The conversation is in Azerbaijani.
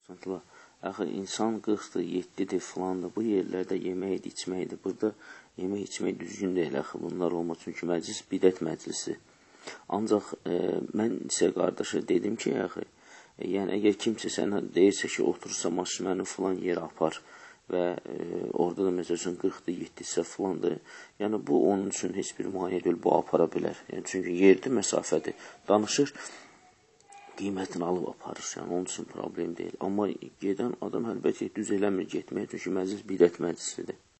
Sıxıntılar. Axı insan 40-dır, 7-dir, filandır. Bu yerlərdə yeməkdir, içməkdir. Burada yemək içmək düzgün deyil axı bunlar olmaz. Çünki məclis bidət məclisi. Ancaq mən isə qardaşa dedim ki, axı, yəni əgər kimsə sənə deyirsə ki, oturursa maşınlarını filan yerə apar və orada da məsəl üçün 40-dır, 7-dirsə filandır. Yəni bu onun üçün heç bir müayinə deyil, bu apara bilər. Yəni, çünki yerdir, məsafədir. Danışır, qiymətini alıb aparır, yəni onun üçün problem deyil. Amma gedən adam əlbəttə düz eləmir getməyə, çünki məclis bidət məclisidir.